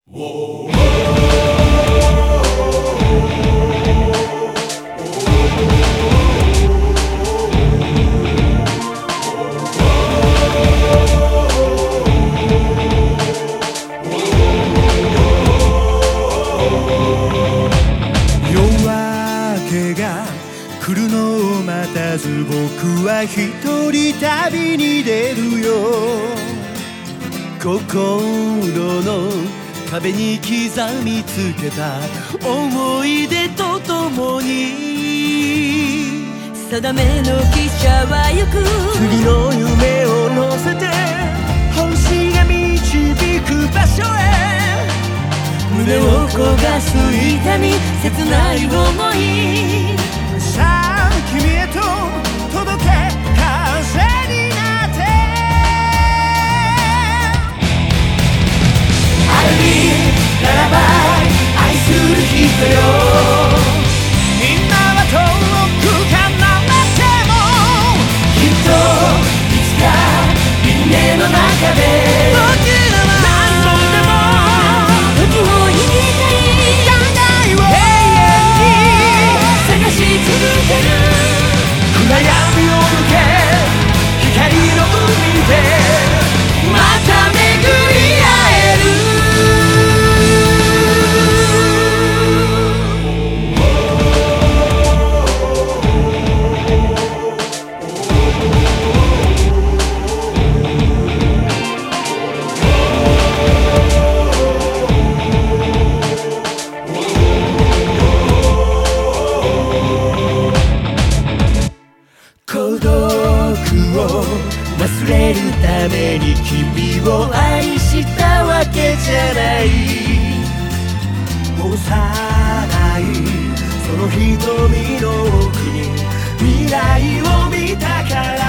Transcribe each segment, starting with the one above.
来るのを待たず僕は一人旅に出るよ。心の壁に刻みつけた思い出とともに定めの汽車は行く次の夢を乗せて星が導く場所へ胸を焦がす痛み切ない想いさあ君へと届け風になって I'll be ならば愛する人よみんなは遠く離れてもきっといつか夢の中で僕らは何度でも時を生きたい願いを永遠に探し続ける暗闇を抜け光の海でまた巡り合える孤独を忘れるために君を愛したわけじゃない幼いその瞳の奥に未来を見たから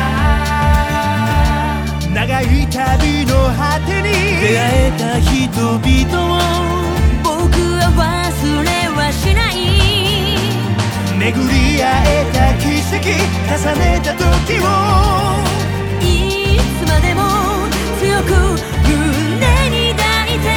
長い旅の果てに出会えた人々を僕は忘れはしない巡り合えた奇跡重ねた時をいつまでも強く胸に抱いて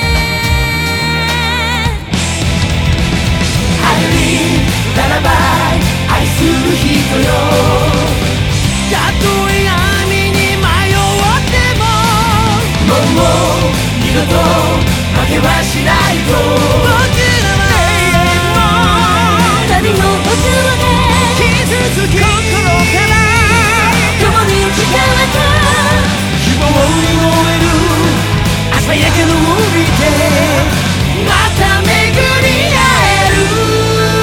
春にならば愛する人よたとえ闇に迷ってももう二度と負けはしないと僕らは旅の途中で傷つき心から共に誓った希望に燃える朝焼けの海でまた巡り合える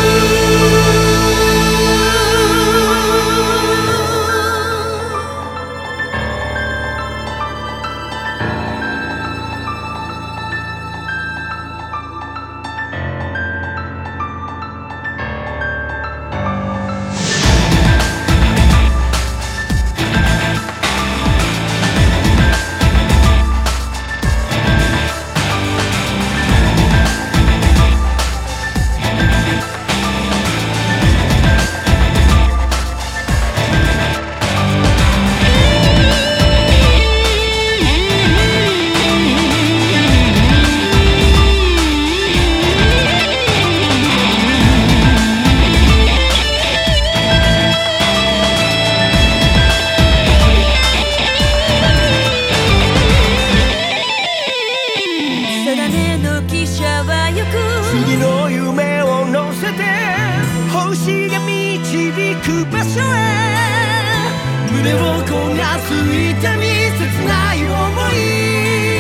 次の夢を乗せて星が導く場所へ胸を焦がす痛み切ない想い